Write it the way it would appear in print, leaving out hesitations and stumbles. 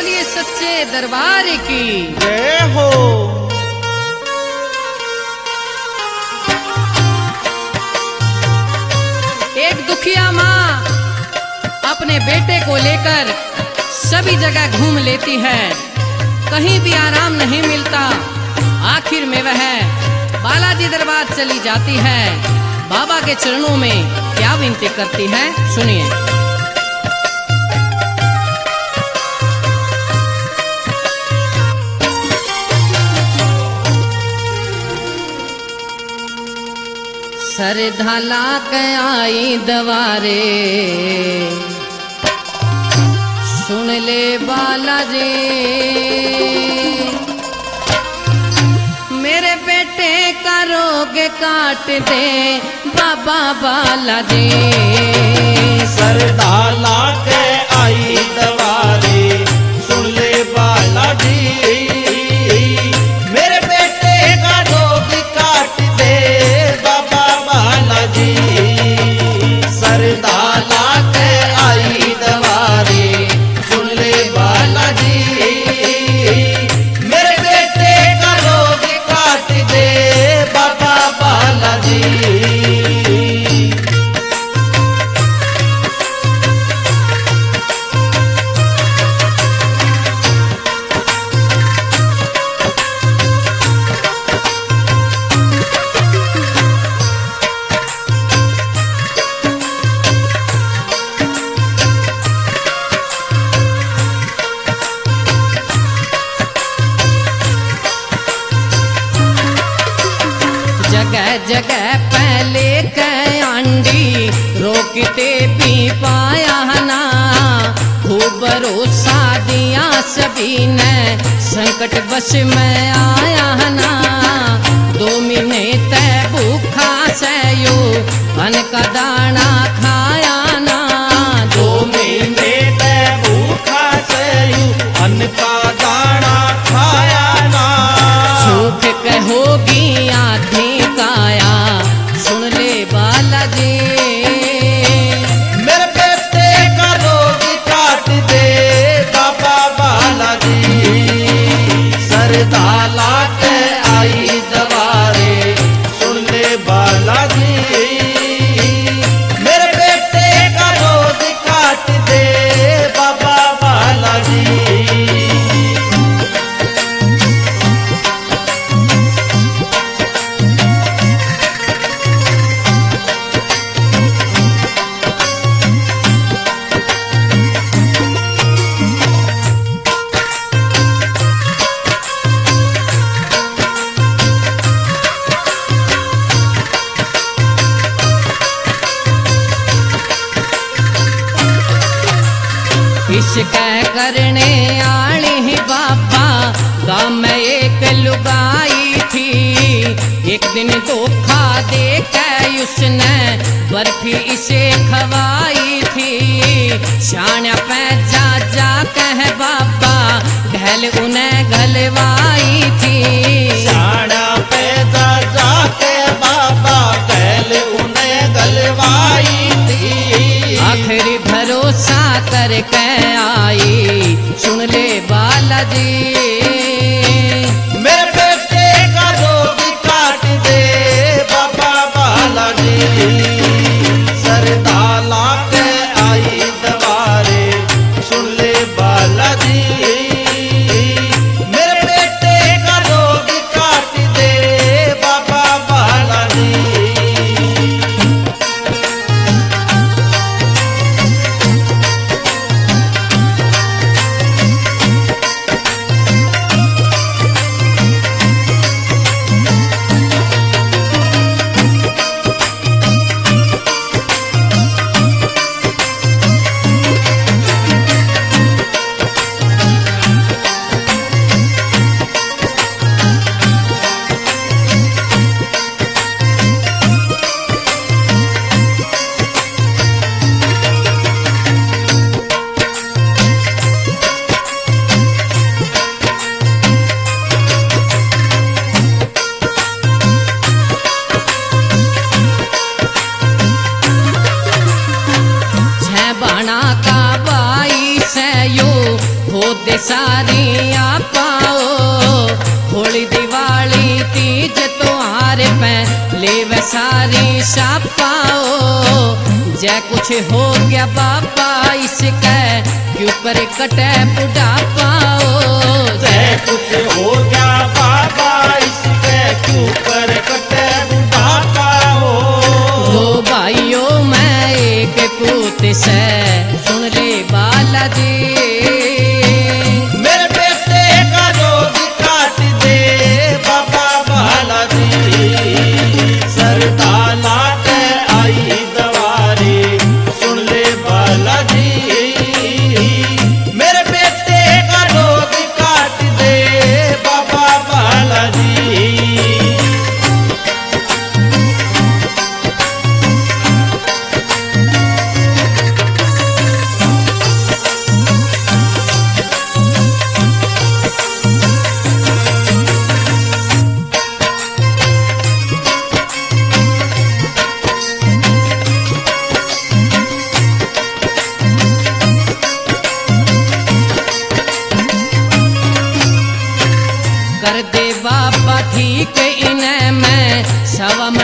बोलिए सच्चे दरबार की जय हो। एक दुखिया माँ अपने बेटे को लेकर सभी जगह घूम लेती है, कहीं भी आराम नहीं मिलता। आखिर में वह बालाजी दरबार चली जाती है। बाबा के चरणों में क्या विनती करती है, सुनिए। सरधा लाक आई दवारे, सुन ले बालाजी, मेरे बेटे का रोग काट दे बाबा बालाजी। सरधा लाके आई दवारे, सुन ले बालाजी, मेरे बेटे का रोग काट दे बाबा बालाजी। सरधा लाके आई दवारे, सुन ले बालाजी, मेरे बेटे का रोग काट दे बाबा बालाजी। जगह जगह पहले के आंडी रोकते भी पाया ना, खूब भरोसा दिया सभी ने, संकट बस में आया ना। 2 महीने तय भूखा सयो, अन्न का दाना खाया ना। 2 महीने तय भूखा सयो, अन्न का दाना खाया ना। सूख कहोगी आधी काया, सुन ले बालाजी, मेरे बेटे का रोग काट दे बाबा बालाजी। सरधा लाके आई दवारे, सुन ले बालाजी, मेरे बेटे का रोग काट दे बाबा बालाजी। इसका करने आली बाबा, गाँव में एक लुगाई थी। एक दिन धोखा दे के उसने बर्फी इसे खवाई थी। शान्या पे जा जा कह बाबा, ढल उन्हें गलवाई थी। शाना पे जा जाके बाबा, पहले उन्हें गलवाई थी। आखिरी भरोसा करके आई, सुन ले बालाजी, मेरे बेटे का रोग काट दे बाबा बालाजी। सरधा लाके आई दवारे, सुन ले बालाजी, मेरे बेटे का रोग काट दे बाबा बालाजी। दे सारी पाओ होली दिवाली तीज त्योहार पे ले वे सारी शापाओ जय कुछ हो गया बाबा इसके क्यों पर कटे बुढ़ापाओ जय कुछ हो गया बाबा इसके क्यों पर कटे बुढ़ापा हो। दो भाइयों मैं एक पूत से सुन ले बालाजी मेरे बेटे का रोग काट दे बाबा बालाजी सरदा लाट आई दवारी सुन ले बालाजी मेरे बेटे का रोग काट दे बाबा बालाजी। कर दे बाबा ठीक इन्हें मैं सवा